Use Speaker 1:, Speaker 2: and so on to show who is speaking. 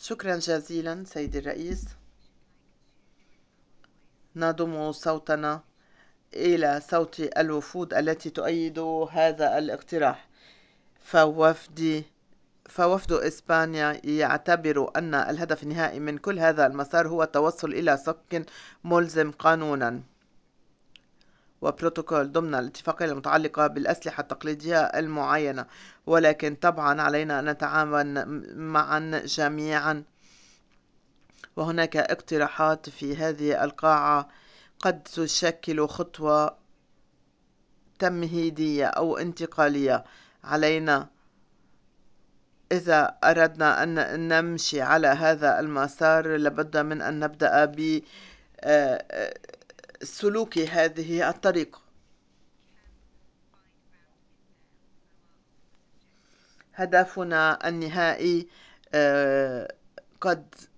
Speaker 1: شكرا جزيلا سيدي الرئيس. نضم صوتنا إلى صوت الوفود التي تؤيد هذا الاقتراح. فوفد فوفد إسبانيا يعتبر أن الهدف النهائي من كل هذا المسار هو التوصل إلى صك ملزم قانونا وبروتوكول ضمن الاتفاقية المتعلقة بالأسلحة التقليدية المعينة، ولكن طبعا علينا أن نتعاون معا جميعا. وهناك اقتراحات في هذه القاعة قد تشكل خطوة تمهيدية أو انتقالية. علينا إذا أردنا أن نمشي على هذا المسار لابد من أن نبدأ بسلوك هذه الطريقة. هدفنا النهائي قد